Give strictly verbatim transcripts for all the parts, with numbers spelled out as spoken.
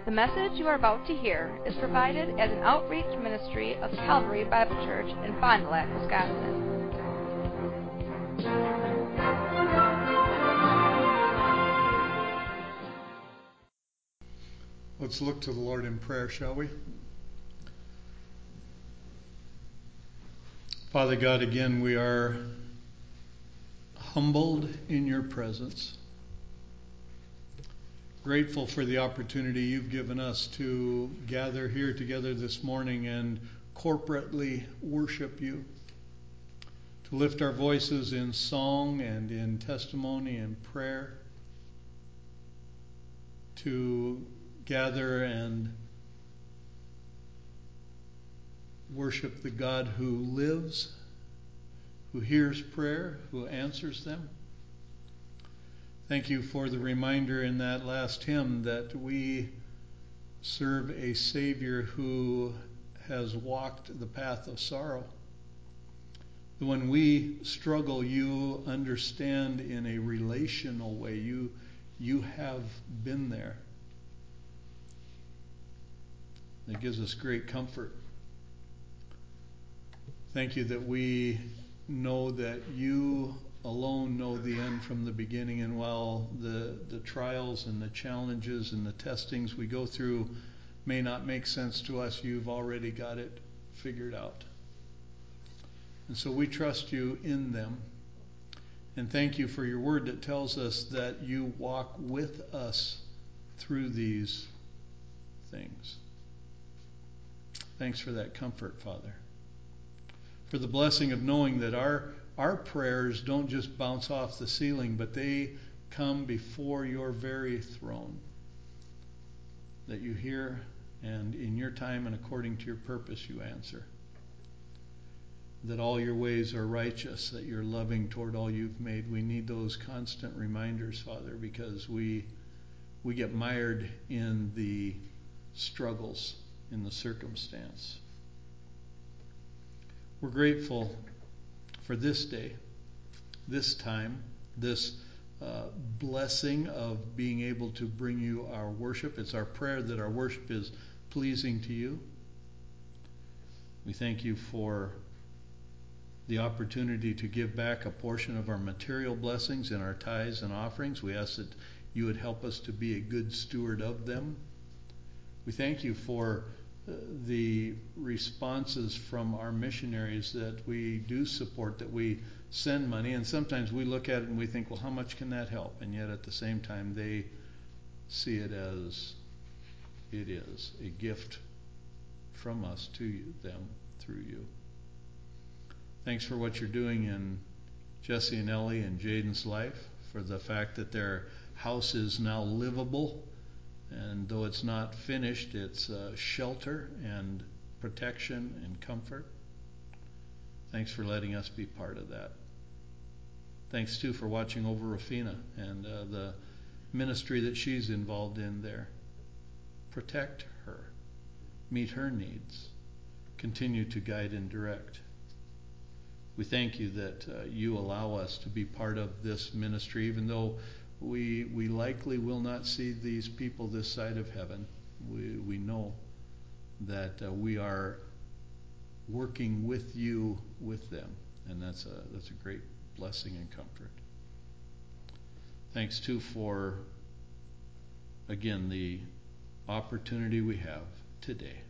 The message you are about to hear is provided as an outreach ministry of Calvary Bible Church in Fond du Lac, Wisconsin. Let's look to the Lord in prayer, shall we? Father God, again, we are humbled in your presence. Grateful for the opportunity you've given us to gather here together this morning and corporately worship you, to lift our voices in song and in testimony and prayer, to gather and worship the God who lives, who hears prayer, who answers them. Thank you for the reminder in that last hymn that we serve a Savior who has walked the path of sorrow. When we struggle, you understand in a relational way. You, you have been there. It gives us great comfort. Thank you that we know that you alone know the end from the beginning, and while the, the trials and the challenges and the testings we go through may not make sense to us, you've already got it figured out. And so we trust you in them. And thank you for your word that tells us that you walk with us through these things. Thanks for that comfort, Father. For the blessing of knowing that our our prayers don't just bounce off the ceiling, but they come before your very throne, that you hear, and in your time and according to your purpose you answer. That all your ways are righteous, that you're loving toward all you've made. We need those constant reminders, Father, because we we get mired in the struggles, in the circumstance. We're grateful for this day, this time, this uh, blessing of being able to bring you our worship. It's our prayer that our worship is pleasing to you. We thank you for the opportunity to give back a portion of our material blessings in our tithes and offerings. We ask that you would help us to be a good steward of them. We thank you for the responses from our missionaries that we do support, that we send money, and sometimes we look at it and we think, well, how much can that help? And yet at the same time they see it as it is a gift from us to you, them through you. Thanks for what you're doing in Jesse and Ellie and Jaden's life, for the fact that their house is now livable. And though it's not finished, it's uh, shelter and protection and comfort. Thanks for letting us be part of that. Thanks, too, for watching over Rafina and uh, the ministry that she's involved in there. Protect her. Meet her needs. Continue to guide and direct. We thank you that uh, you allow us to be part of this ministry, even though We we likely will not see these people this side of heaven. We we know that uh, we are working with you with them, and that's a that's a great blessing and comfort. Thanks too for again the opportunity we have today.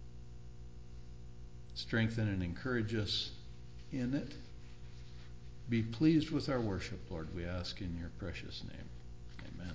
Strengthen and encourage us in it. Be pleased with our worship, Lord, we ask in your precious name. Amen.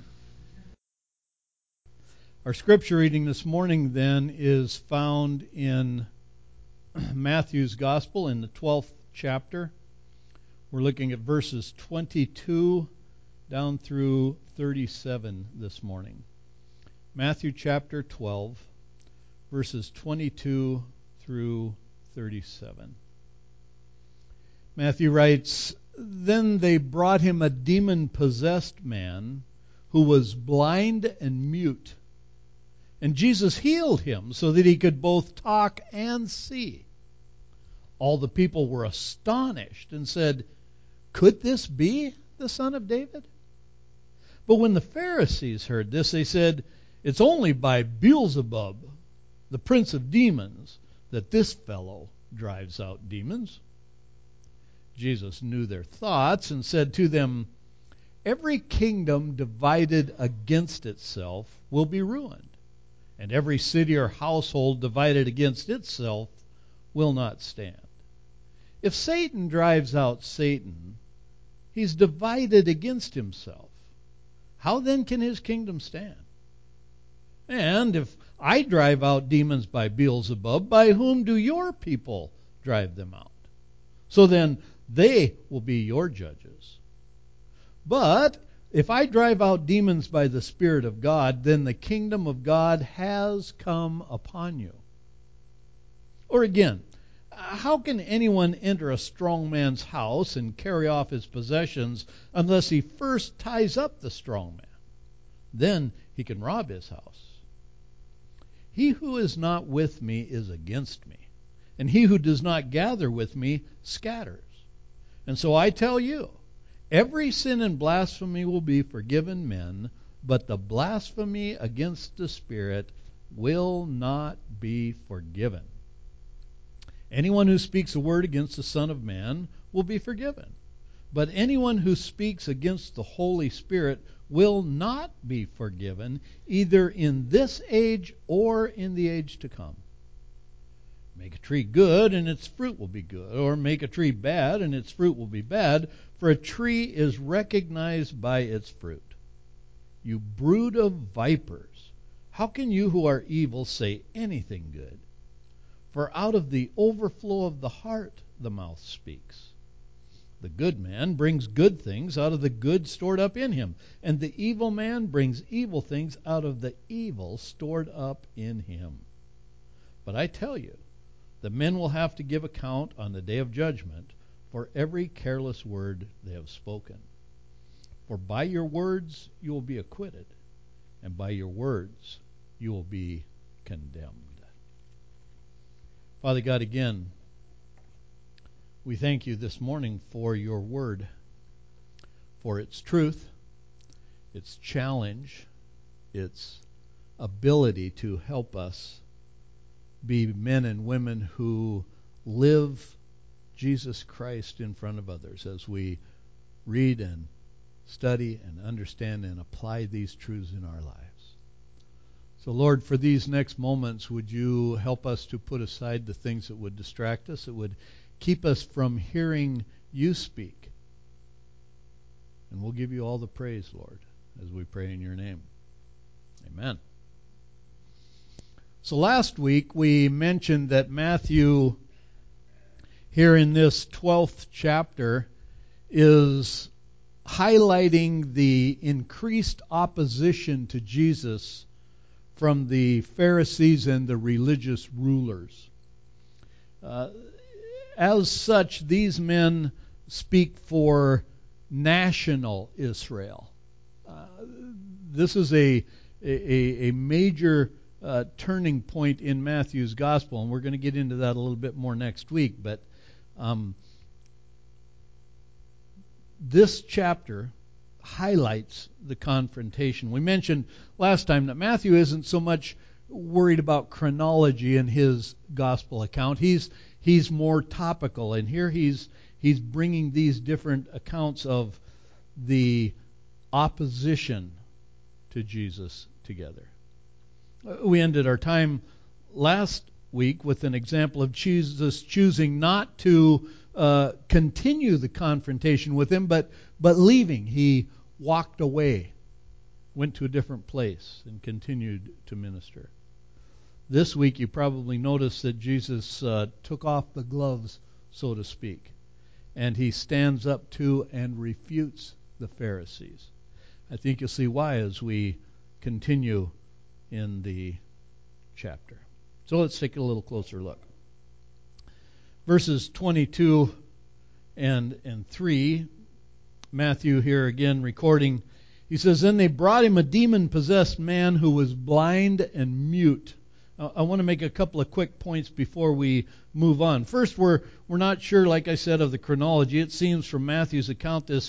Our scripture reading this morning then is found in Matthew's Gospel in the twelfth chapter. We're looking at verses twenty-two down through thirty-seven this morning. Matthew chapter twelve, verses twenty-two through thirty-seven. Matthew writes, "Then they brought him a demon-possessed man who was blind and mute. And Jesus healed him so that he could both talk and see. All the people were astonished and said, 'Could this be the Son of David?' But when the Pharisees heard this, they said, It's only by Beelzebub, the prince of demons, that this fellow drives out demons. Jesus knew their thoughts and said to them, every kingdom divided against itself will be ruined, and every city or household divided against itself will not stand. If Satan drives out Satan, he's divided against himself. How then can his kingdom stand? And if I drive out demons by Beelzebub, by whom do your people drive them out? So then they will be your judges. But if I drive out demons by the Spirit of God, then the kingdom of God has come upon you. Or again, how can anyone enter a strong man's house and carry off his possessions unless he first ties up the strong man? Then he can rob his house. He who is not with me is against me, and he who does not gather with me scatters. And so I tell you, every sin and blasphemy will be forgiven men, but the blasphemy against the Spirit will not be forgiven. Anyone who speaks a word against the Son of Man will be forgiven, but anyone who speaks against the Holy Spirit will not be forgiven, either in this age or in the age to come. Make a tree good, and its fruit will be good, or make a tree bad, and its fruit will be bad, for a tree is recognized by its fruit. You brood of vipers, how can you who are evil say anything good? For out of the overflow of the heart the mouth speaks. The good man brings good things out of the good stored up in him, and the evil man brings evil things out of the evil stored up in him. But I tell you, the men will have to give account on the day of judgment for every careless word they have spoken. For by your words you will be acquitted, and by your words you will be condemned. Father God, again, we thank you this morning for your word, for its truth, its challenge, its ability to help us be men and women who live Jesus Christ in front of others as we read and study and understand and apply these truths in our lives. So, Lord, for these next moments, would you help us to put aside the things that would distract us, that would keep us from hearing you speak. And we'll give you all the praise, Lord, as we pray in your name. Amen. So last week we mentioned that Matthew, here in this twelfth chapter, is highlighting the increased opposition to Jesus from the Pharisees and the religious rulers. Uh, as such, these men speak for national Israel. Uh, this is a, a, a major uh, turning point in Matthew's gospel, and we're going to get into that a little bit more next week. But um, this chapter highlights the confrontation. We mentioned last time that Matthew isn't so much worried about chronology in his gospel account. He's he's more topical, and here he's he's bringing these different accounts of the opposition to Jesus together. We ended our time last week with an example of Jesus choosing not to uh, continue the confrontation with him, but but leaving. He walked away, went to a different place, and continued to minister. This week you probably noticed that Jesus uh, took off the gloves, so to speak, and he stands up to and refutes the Pharisees. I think you'll see why as we continue in the chapter. So let's take a little closer look. Verses twenty-two and, and three, Matthew here again recording, he says, Then they brought him a demon-possessed man who was blind and mute. Now, I want to make a couple of quick points before we move on. First, we're we're not sure, like I said, of the chronology. It seems from Matthew's account this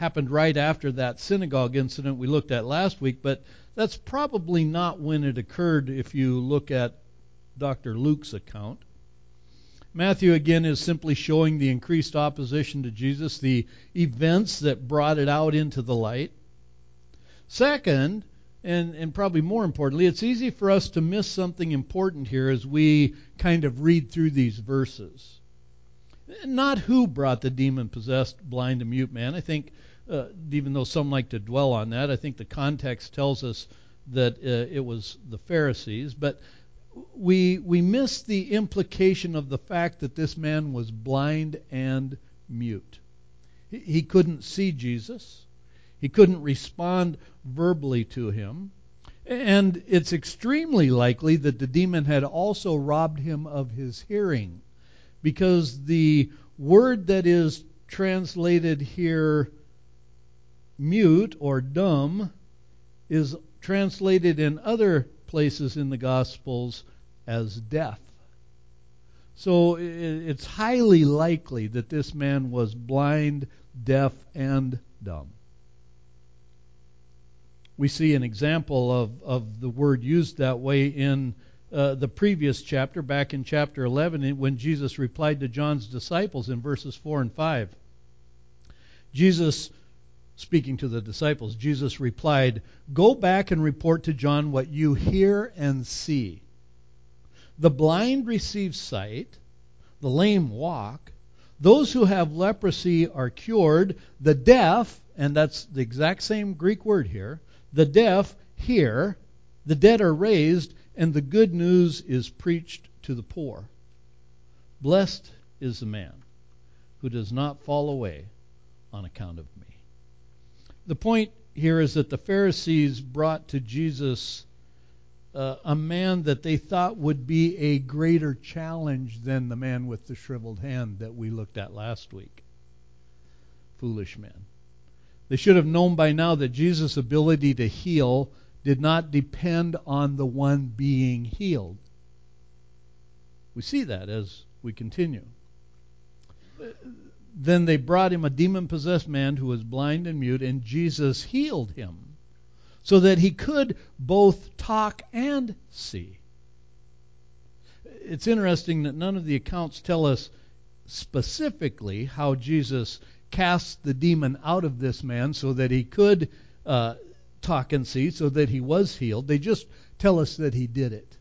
happened right after that synagogue incident we looked at last week, but that's probably not when it occurred if you look at Doctor Luke's account. Matthew, again, is simply showing the increased opposition to Jesus, the events that brought it out into the light. Second, and, and probably more importantly, it's easy for us to miss something important here as we kind of read through these verses. Not who brought the demon-possessed, blind, and mute man. I think, uh, even though some like to dwell on that, I think the context tells us that uh, it was the Pharisees. But we we miss the implication of the fact that this man was blind and mute. He, he couldn't see Jesus. He couldn't respond verbally to him. And it's extremely likely that the demon had also robbed him of his hearing, because the word that is translated here mute or dumb is translated in other places in the Gospels as deaf. So it's highly likely that this man was blind, deaf, and dumb. We see an example of, of the word used that way in uh, the previous chapter, back in chapter eleven, when Jesus replied to John's disciples in verses four and five. Jesus, speaking to the disciples, Jesus replied, "Go back and report to John what you hear and see. The blind receive sight, the lame walk, those who have leprosy are cured, the deaf," and that's the exact same Greek word here, "the deaf hear, the dead are raised, and the good news is preached to the poor. Blessed is the man who does not fall away on account of me." The point here is that the Pharisees brought to Jesus uh, a man that they thought would be a greater challenge than the man with the shriveled hand that we looked at last week. Foolish men. They should have known by now that Jesus' ability to heal did not depend on the one being healed. We see that as we continue. Then they brought him a demon-possessed man who was blind and mute, and Jesus healed him so that he could both talk and see. It's interesting that none of the accounts tell us specifically how Jesus cast the demon out of this man so that he could uh, talk and see, so that he was healed. They just tell us that he did it.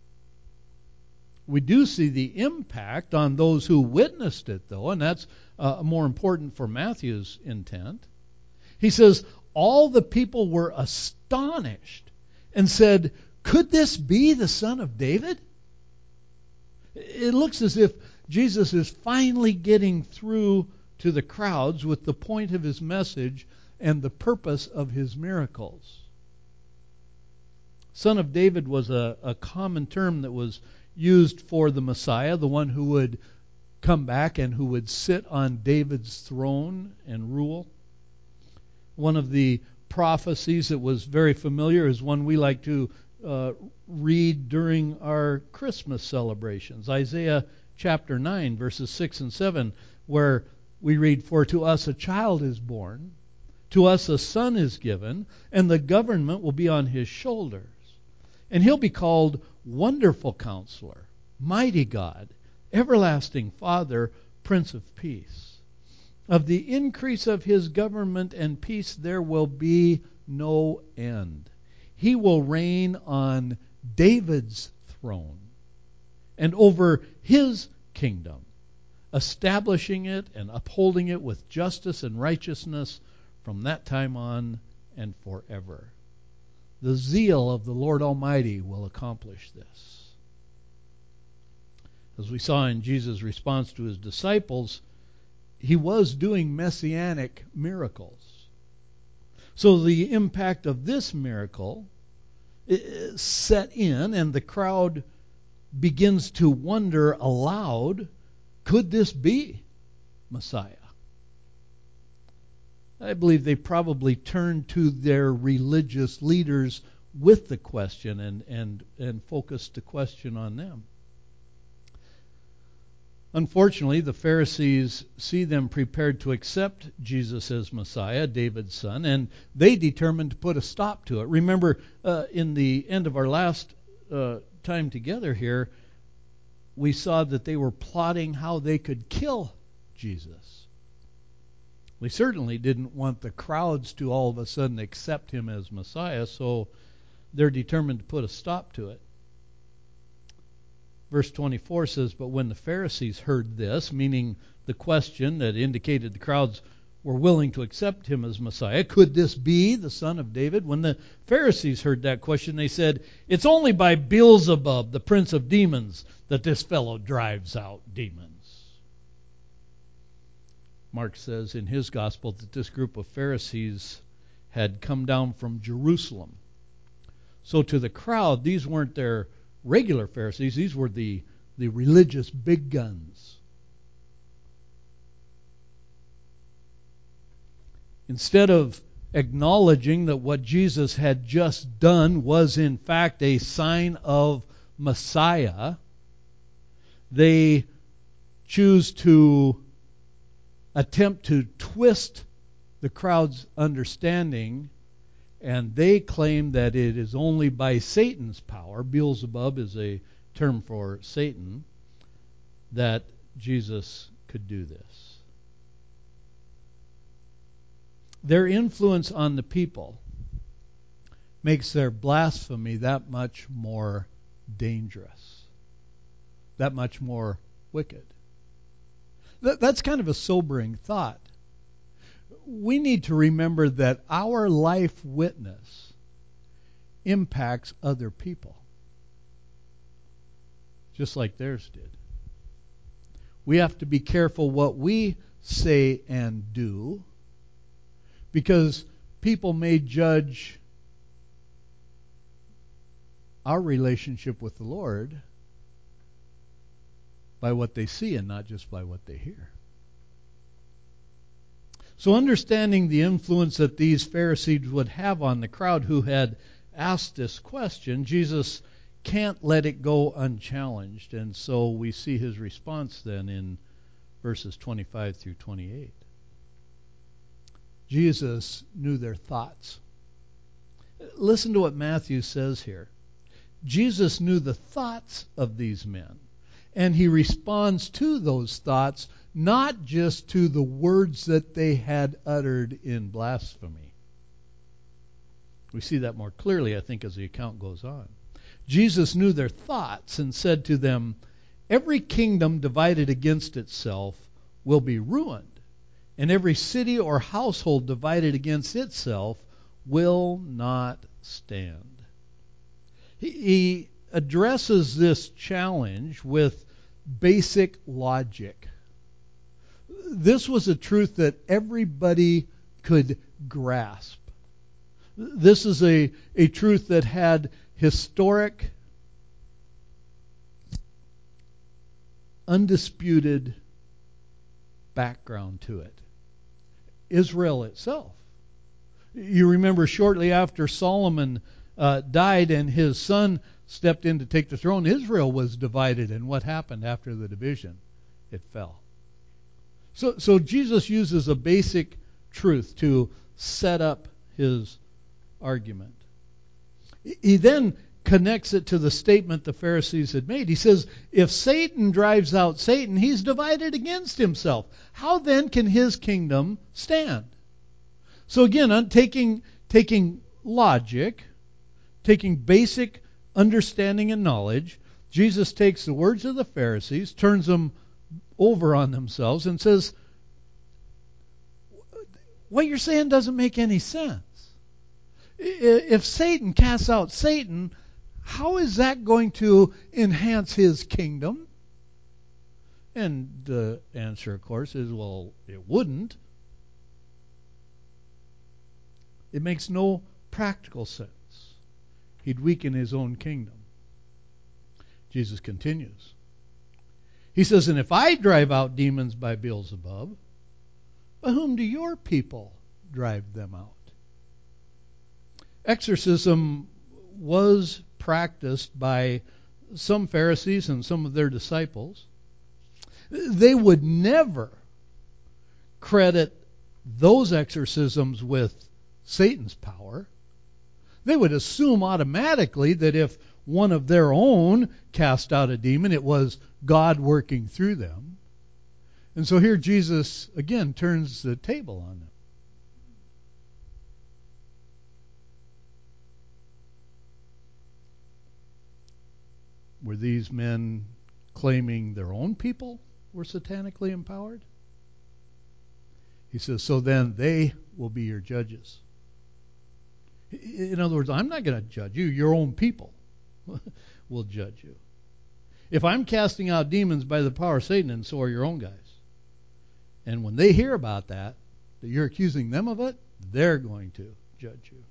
We do see the impact on those who witnessed it, though, and that's uh, more important for Matthew's intent. He says, all the people were astonished and said, "Could this be the son of David?" It looks as if Jesus is finally getting through to the crowds with the point of his message and the purpose of his miracles. Son of David was a, a common term that was used for the Messiah, the one who would come back and who would sit on David's throne and rule. One of the prophecies that was very familiar is one we like to uh, read during our Christmas celebrations. Isaiah chapter nine, verses six and seven, where we read, "For to us a child is born, to us a son is given, and the government will be on his shoulders. And he'll be called Wonderful Counselor, Mighty God, Everlasting Father, Prince of Peace. Of the increase of his government and peace there will be no end. He will reign on David's throne and over his kingdom, establishing it and upholding it with justice and righteousness from that time on and forever. The zeal of the Lord Almighty will accomplish this." As we saw in Jesus' response to his disciples, he was doing messianic miracles. So the impact of this miracle set in, and the crowd begins to wonder aloud, could this be Messiah? I believe they probably turned to their religious leaders with the question and, and, and focused the question on them. Unfortunately, the Pharisees see them prepared to accept Jesus as Messiah, David's son, and they determined to put a stop to it. Remember, uh, in the end of our last uh, time together here, we saw that they were plotting how they could kill Jesus. They certainly didn't want the crowds to all of a sudden accept him as Messiah, so they're determined to put a stop to it. Verse twenty-four says, "But when the Pharisees heard this," meaning the question that indicated the crowds were willing to accept him as Messiah, could this be the son of David? When the Pharisees heard that question, they said, "It's only by Beelzebub, the prince of demons, that this fellow drives out demons." Mark says in his gospel that this group of Pharisees had come down from Jerusalem. So to the crowd, these weren't their regular Pharisees. These were the, the religious big guns. Instead of acknowledging that what Jesus had just done was in fact a sign of Messiah, they choose to attempt to twist the crowd's understanding, and they claim that it is only by Satan's power, Beelzebub is a term for Satan, that Jesus could do this. Their influence on the people makes their blasphemy that much more dangerous, that much more wicked. That, that's kind of a sobering thought. We need to remember that our life witness impacts other people, just like theirs did. We have to be careful what we say and do, because people may judge our relationship with the Lord by what they see and not just by what they hear. So understanding the influence that these Pharisees would have on the crowd who had asked this question, Jesus can't let it go unchallenged. And so we see his response then in verses twenty-five through twenty-eight. Jesus knew their thoughts. Listen to what Matthew says here. Jesus knew the thoughts of these men, and he responds to those thoughts, not just to the words that they had uttered in blasphemy. We see that more clearly, I think, as the account goes on. Jesus knew their thoughts and said to them, "Every kingdom divided against itself will be ruined, and every city or household divided against itself will not stand." He, he addresses this challenge with basic logic. This was a truth that everybody could grasp. This is a, a truth that had historic, undisputed background to it. Israel itself. You remember shortly after Solomon uh, died and his son stepped in to take the throne, Israel was divided. And what happened after the division? It fell. So, so Jesus uses a basic truth to set up his argument. He then connects it to the statement the Pharisees had made. He says, if Satan drives out Satan, he's divided against himself. How then can his kingdom stand? So again, on taking, taking logic, taking basic understanding and knowledge, Jesus takes the words of the Pharisees, turns them over on themselves, and says, what you're saying doesn't make any sense. If Satan casts out Satan, how is that going to enhance his kingdom? And the answer, of course, is, well, it wouldn't. It makes no practical sense. He'd weaken his own kingdom. Jesus continues. He says, and if I drive out demons by Beelzebub, by whom do your people drive them out? Exorcism was practiced by some Pharisees and some of their disciples. They would never credit those exorcisms with Satan's power. They would assume automatically that if one of their own cast out a demon, it was God working through them. And so here Jesus, again, turns the table on them. Were these men claiming their own people were satanically empowered? He says, so then they will be your judges. In other words, I'm not going to judge you. Your own people will judge you. If I'm casting out demons by the power of Satan, and so are your own guys, and when they hear about that, that you're accusing them of it, they're going to judge you.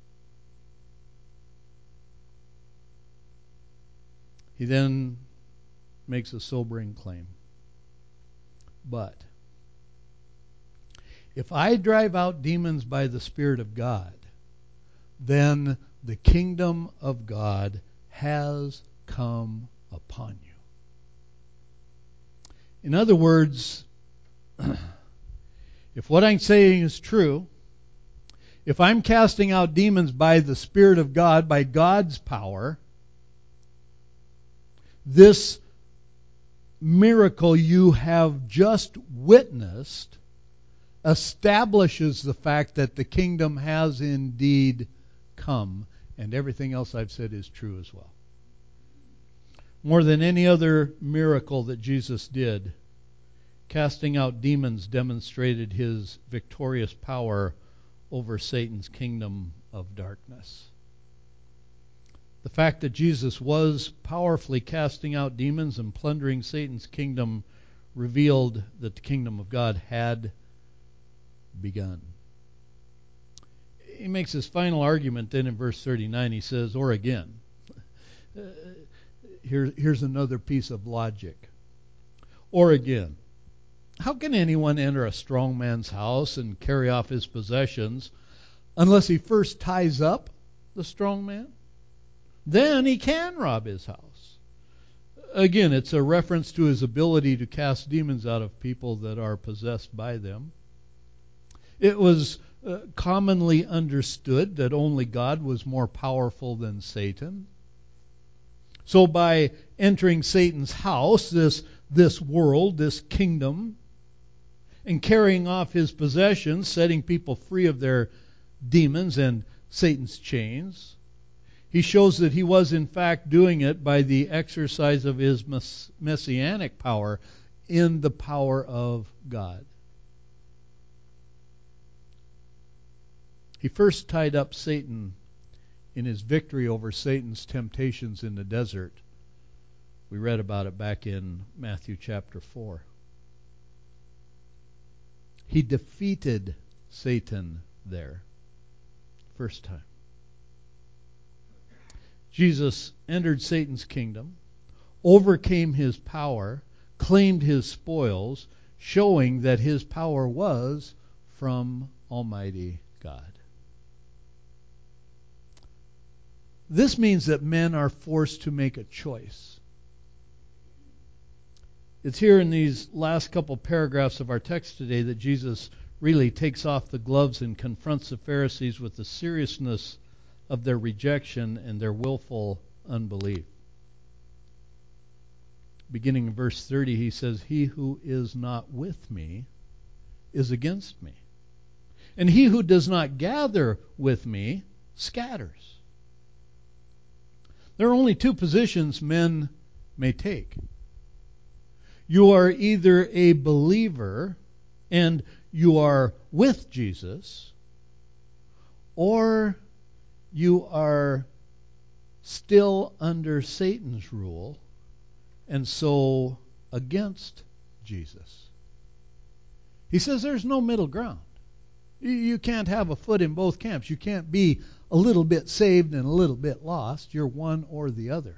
He then makes a sobering claim. But if I drive out demons by the Spirit of God, then the kingdom of God has come upon you. In other words, if what I'm saying is true, if I'm casting out demons by the Spirit of God, by God's power, this miracle you have just witnessed establishes the fact that the kingdom has indeed come, and everything else I've said is true as well. More than any other miracle that Jesus did, casting out demons demonstrated his victorious power over Satan's kingdom of darkness. The fact that Jesus was powerfully casting out demons and plundering Satan's kingdom revealed that the kingdom of God had begun. He makes his final argument then in verse thirty-nine. He says, or again, uh, here, here's another piece of logic. Or again, how can anyone enter a strong man's house and carry off his possessions unless he first ties up the strong man? Then he can rob his house. Again, it's a reference to his ability to cast demons out of people that are possessed by them. It was uh, commonly understood that only God was more powerful than Satan. So by entering Satan's house, this, this world, this kingdom, and carrying off his possessions, setting people free of their demons and Satan's chains, he shows that he was in fact doing it by the exercise of his mess- messianic power in the power of God. He first tied up Satan in his victory over Satan's temptations in the desert. We read about it back in Matthew chapter four. He defeated Satan there. First time. Jesus entered Satan's kingdom, overcame his power, claimed his spoils, showing that his power was from Almighty God. This means that men are forced to make a choice. It's here in these last couple paragraphs of our text today that Jesus really takes off the gloves and confronts the Pharisees with the seriousness of their rejection and their willful unbelief. Beginning in verse thirty, he says, "He who is not with me is against me, and he who does not gather with me scatters." There are only two positions men may take. You are either a believer and you are with Jesus, or you are still under Satan's rule and so against Jesus. He says there's no middle ground. You can't have a foot in both camps. You can't be a little bit saved and a little bit lost. You're one or the other.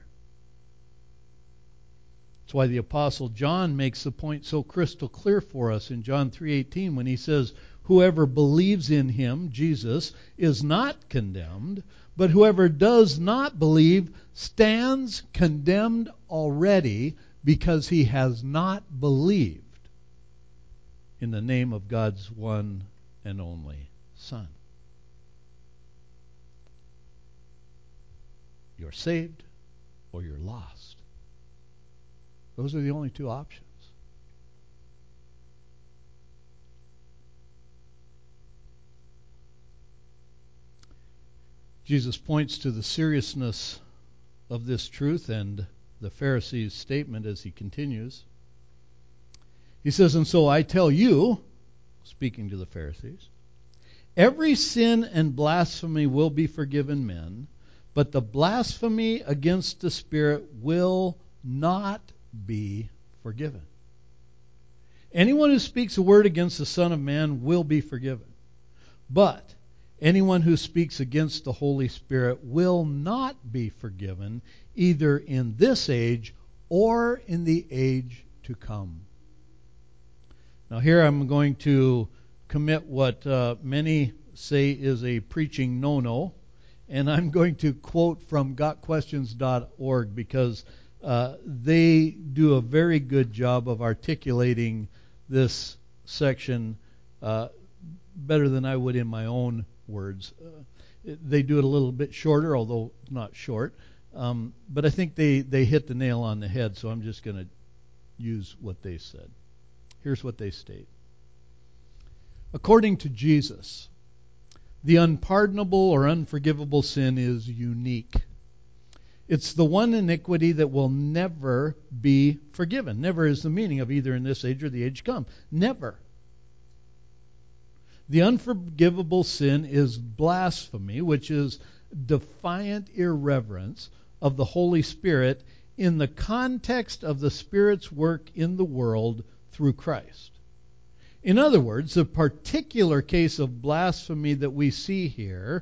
That's why the Apostle John makes the point so crystal clear for us in John three eighteen when he says, "Whoever believes in him," Jesus, "is not condemned, but whoever does not believe stands condemned already because he has not believed in the name of God's one and only Son. You're saved or you're lost. Those are the only two options. Jesus points to the seriousness of this truth and the Pharisees' statement as he continues. He says, "And so I tell you," speaking to the Pharisees, "every sin and blasphemy will be forgiven men, but the blasphemy against the Spirit will not be forgiven. Anyone who speaks a word against the Son of Man will be forgiven. But anyone who speaks against the Holy Spirit will not be forgiven, either in this age or in the age to come." Now here I'm going to commit what uh, many say is a preaching no-no, and I'm going to quote from got questions dot org because uh, they do a very good job of articulating this section uh, better than I would in my own words. Uh, they do it a little bit shorter, although not short, um, but I think they, they hit the nail on the head, so I'm just going to use what they said. Here's what they state. According to Jesus, the unpardonable or unforgivable sin is unique. It's the one iniquity that will never be forgiven. Never is the meaning of either in this age or the age to come. Never. The unforgivable sin is blasphemy, which is defiant irreverence of the Holy Spirit in the context of the Spirit's work in the world through Christ. In other words, the particular case of blasphemy that we see here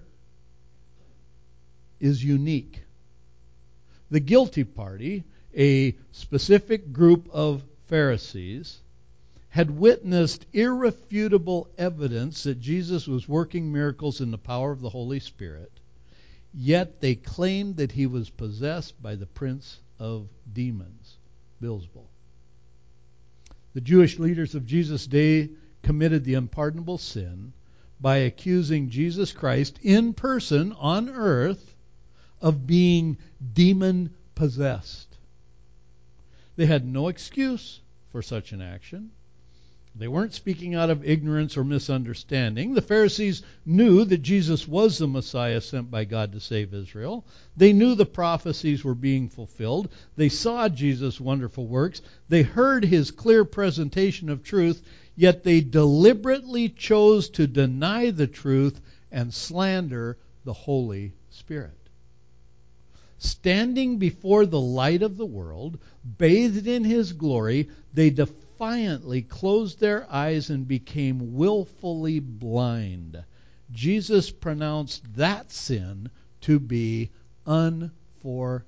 is unique. The guilty party, a specific group of Pharisees, had witnessed irrefutable evidence that Jesus was working miracles in the power of the Holy Spirit, yet they claimed that he was possessed by the prince of demons, Beelzebul. The Jewish leaders of Jesus' day committed the unpardonable sin by accusing Jesus Christ in person on earth of being demon-possessed. They had no excuse for such an action. They weren't speaking out of ignorance or misunderstanding. The Pharisees knew that Jesus was the Messiah sent by God to save Israel. They knew the prophecies were being fulfilled. They saw Jesus' wonderful works. They heard his clear presentation of truth, yet they deliberately chose to deny the truth and slander the Holy Spirit. Standing before the light of the world, bathed in his glory, they defiantly closed their eyes and became willfully blind. Jesus pronounced that sin to be unforgivable.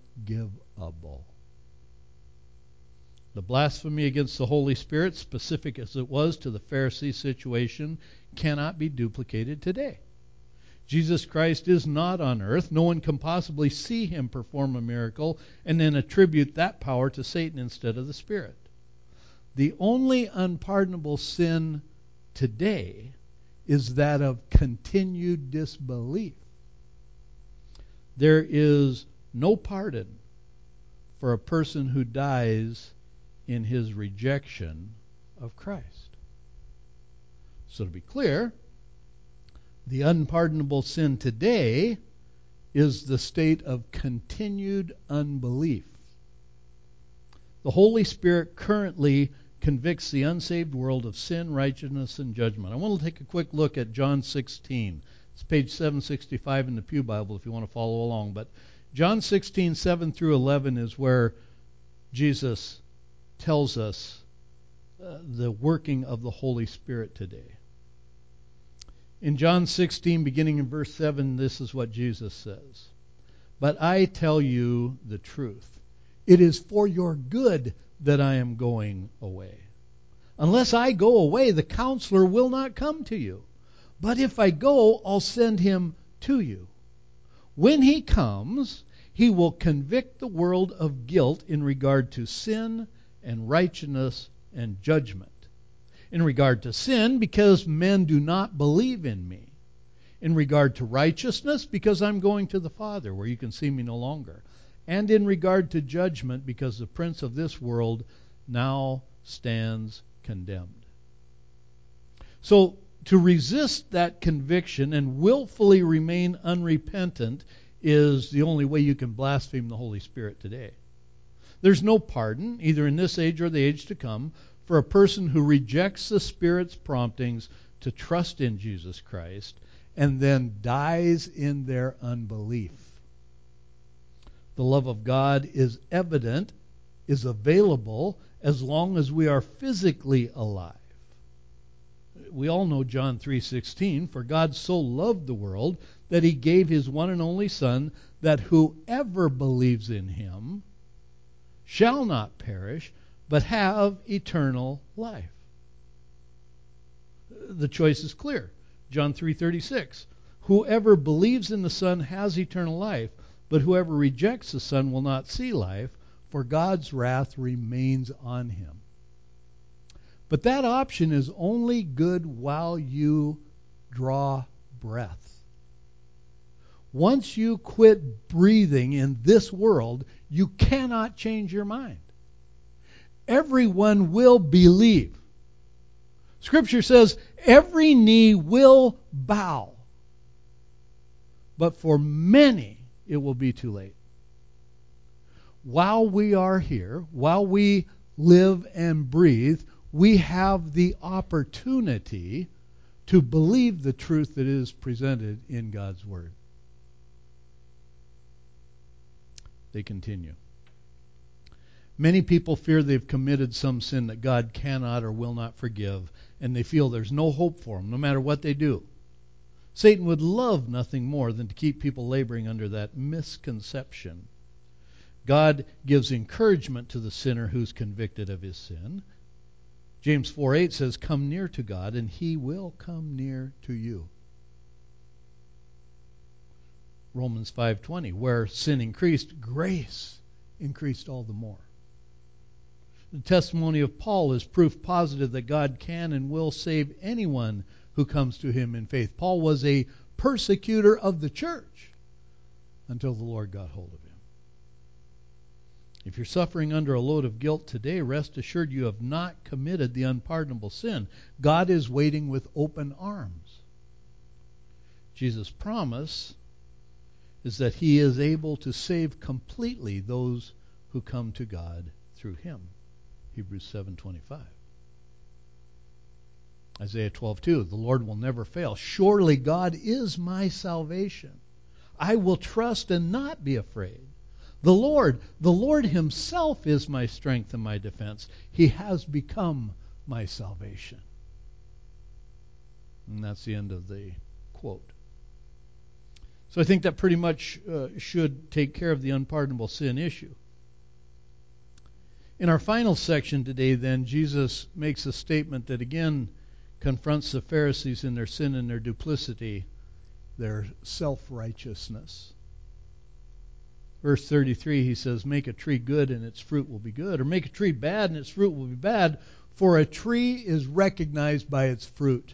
The blasphemy against the Holy Spirit, specific as it was to the Pharisee situation, cannot be duplicated today. Jesus Christ is not on earth. No one can possibly see him perform a miracle and then attribute that power to Satan instead of the Spirit. The only unpardonable sin today is that of continued disbelief. There is no pardon for a person who dies in his rejection of Christ. So to be clear, the unpardonable sin today is the state of continued unbelief. The Holy Spirit currently convicts the unsaved world of sin, righteousness, and judgment. I want to take a quick look at John sixteen. It's page seven sixty-five in the Pew Bible if you want to follow along. But John sixteen, seven through eleven is where Jesus tells us uh, the working of the Holy Spirit today. In John sixteen, beginning in verse seven, this is what Jesus says. "But I tell you the truth. It is for your good that I am going away. Unless I go away, the Counselor will not come to you. But if I go, I'll send him to you. When he comes, he will convict the world of guilt in regard to sin and righteousness and judgment. In regard to sin, because men do not believe in me. In regard to righteousness, because I'm going to the Father, where you can see me no longer. And in regard to judgment, because the prince of this world now stands condemned. So, to resist that conviction and willfully remain unrepentant is the only way you can blaspheme the Holy Spirit today. There's no pardon, either in this age or the age to come, for a person who rejects the Spirit's promptings to trust in Jesus Christ and then dies in their unbelief. The love of God is evident, is available, as long as we are physically alive. We all know John three sixteen, for God so loved the world that he gave his one and only Son, that whoever believes in him shall not perish, but have eternal life. The choice is clear. John three thirty-six, whoever believes in the Son has eternal life, but whoever rejects the Son will not see life, for God's wrath remains on him. But that option is only good while you draw breath. Once you quit breathing in this world, you cannot change your mind. Everyone will believe. Scripture says every knee will bow. But for many, it will be too late. While we are here, while we live and breathe, we have the opportunity to believe the truth that is presented in God's Word. They continue. Many people fear they've committed some sin that God cannot or will not forgive, and they feel there's no hope for them, no matter what they do. Satan would love nothing more than to keep people laboring under that misconception. God gives encouragement to the sinner who's convicted of his sin. James four eight says, come near to God, and he will come near to you. Romans five twenty, where sin increased, grace increased all the more. The testimony of Paul is proof positive that God can and will save anyone who comes to him in faith. Paul was a persecutor of the church until the Lord got hold of him. If you're suffering under a load of guilt today, rest assured you have not committed the unpardonable sin. God is waiting with open arms. Jesus' promise is that he is able to save completely those who come to God through him. Hebrews seven twenty-five. Isaiah twelve two, the Lord will never fail. Surely God is my salvation. I will trust and not be afraid. The Lord, the Lord himself is my strength and my defense. He has become my salvation. And that's the end of the quote. So I think that pretty much uh, should take care of the unpardonable sin issue. In our final section today, then, Jesus makes a statement that again confronts the Pharisees in their sin and their duplicity, their self-righteousness. Verse thirty-three, he says, make a tree good and its fruit will be good, or make a tree bad and its fruit will be bad, for a tree is recognized by its fruit.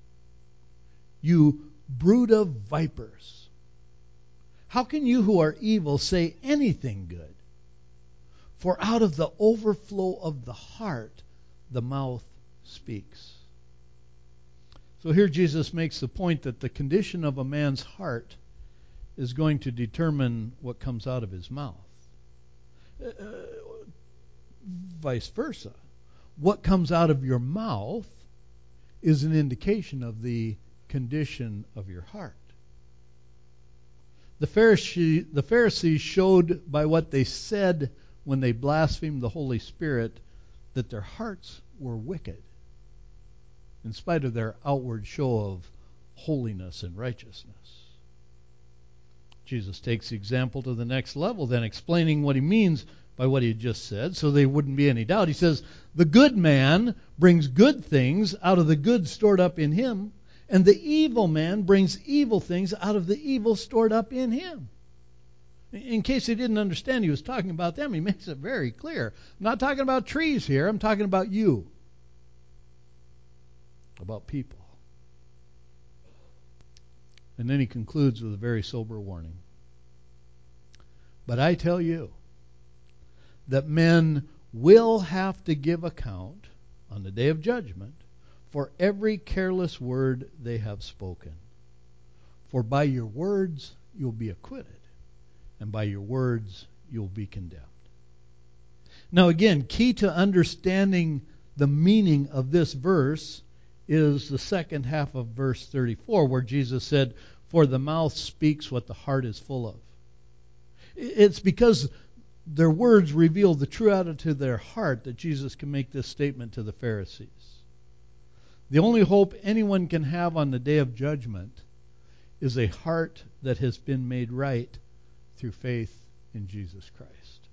You brood of vipers, how can you who are evil say anything good? For out of the overflow of the heart, the mouth speaks. So here Jesus makes the point that the condition of a man's heart is going to determine what comes out of his mouth. Uh, vice versa. What comes out of your mouth is an indication of the condition of your heart. The Pharisee, the Pharisees showed by what they said when they blasphemed the Holy Spirit that their hearts were wicked, in spite of their outward show of holiness and righteousness. Jesus takes the example to the next level, then explaining what he means by what he had just said, so there wouldn't be any doubt. He says, the good man brings good things out of the good stored up in him, and the evil man brings evil things out of the evil stored up in him. In case they didn't understand he was talking about them, he makes it very clear. I'm not talking about trees here. I'm talking about you. About people. And then he concludes with a very sober warning. But I tell you that men will have to give account on the day of judgment for every careless word they have spoken. For by your words you'll be acquitted, and by your words you'll be condemned. Now again, key to understanding the meaning of this verse is the second half of verse thirty-four, where Jesus said, "For the mouth speaks what the heart is full of." It's because their words reveal the true attitude of their heart that Jesus can make this statement to the Pharisees. The only hope anyone can have on the day of judgment is a heart that has been made right through faith in Jesus Christ.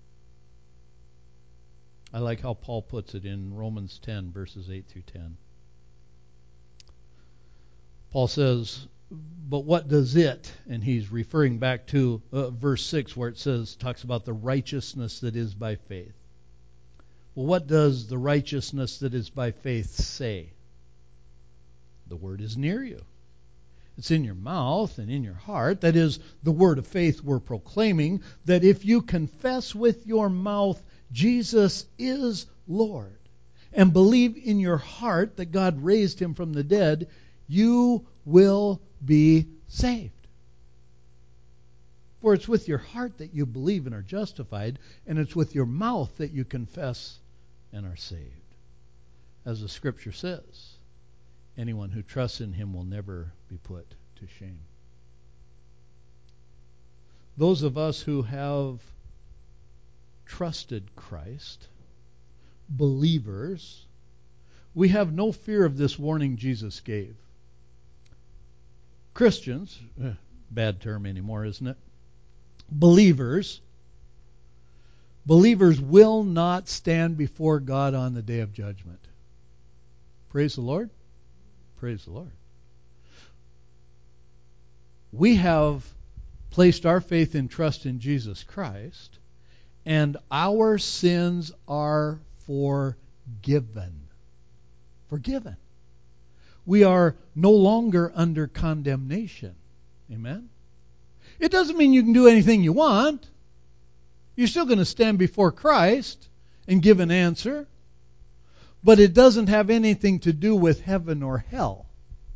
I like how Paul puts it in Romans ten, verses eight through ten. Paul says, "But what does it?" And he's referring back to uh, verse six, where it says, talks about the righteousness that is by faith. Well, what does the righteousness that is by faith say? The word is near you. It's in your mouth and in your heart. That is the word of faith we're proclaiming, that if you confess with your mouth Jesus is Lord and believe in your heart that God raised him from the dead, you will be saved. For it's with your heart that you believe and are justified, and it's with your mouth that you confess and are saved. As the Scripture says, anyone who trusts in him will never be put to shame. Those of us who have trusted Christ, believers, we have no fear of this warning Jesus gave. Christians, eh, bad term anymore, isn't it? Believers, believers will not stand before God on the day of judgment. Praise the Lord. Praise the Lord. We have placed our faith and trust in Jesus Christ, and our sins are forgiven. Forgiven. We are no longer under condemnation. Amen? It doesn't mean you can do anything you want. You're still going to stand before Christ and give an answer. But it doesn't have anything to do with heaven or hell.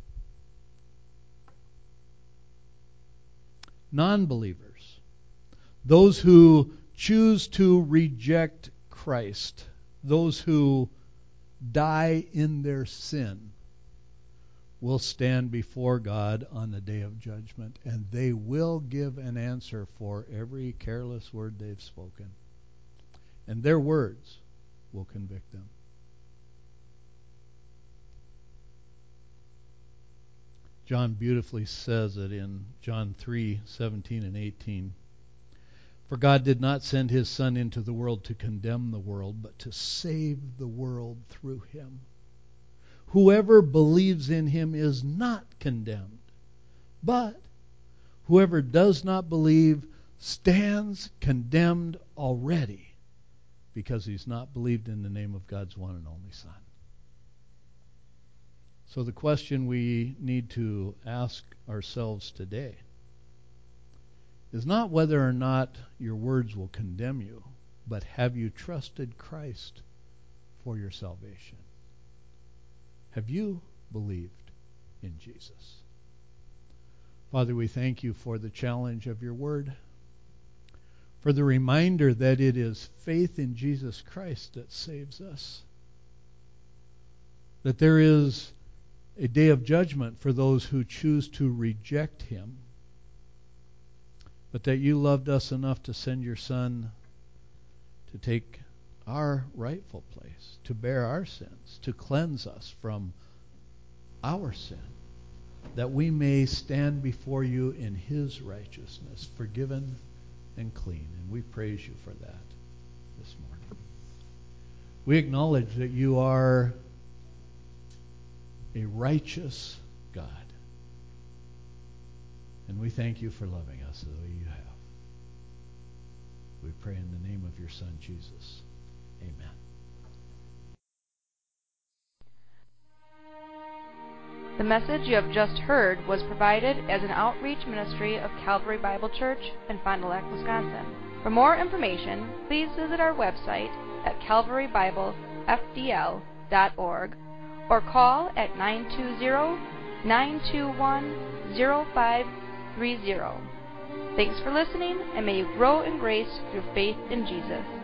Non-believers, those who choose to reject Christ, those who die in their sin, will stand before God on the day of judgment, and they will give an answer for every careless word they've spoken. And their words will convict them. John beautifully says it in John three seventeen and eighteen. For God did not send his Son into the world to condemn the world, but to save the world through him. Whoever believes in him is not condemned, but whoever does not believe stands condemned already, because he's not believed in the name of God's one and only Son. So the question we need to ask ourselves today is not whether or not your words will condemn you, but have you trusted Christ for your salvation? Have you believed in Jesus? Father, we thank you for the challenge of your word, for the reminder that it is faith in Jesus Christ that saves us, that there is a day of judgment for those who choose to reject him, but that you loved us enough to send your Son to take our rightful place, to bear our sins, to cleanse us from our sin, that we may stand before you in his righteousness, forgiven and clean. And we praise you for that this morning. We acknowledge that you are a righteous God. And we thank you for loving us the way you have. We pray in the name of your Son, Jesus. Amen. The message you have just heard was provided as an outreach ministry of Calvary Bible Church in Fond du Lac, Wisconsin. For more information, please visit our website at calvary bible f d l dot org or call at nine two zero, nine two one, zero five three zero. Thanks for listening, and may you grow in grace through faith in Jesus.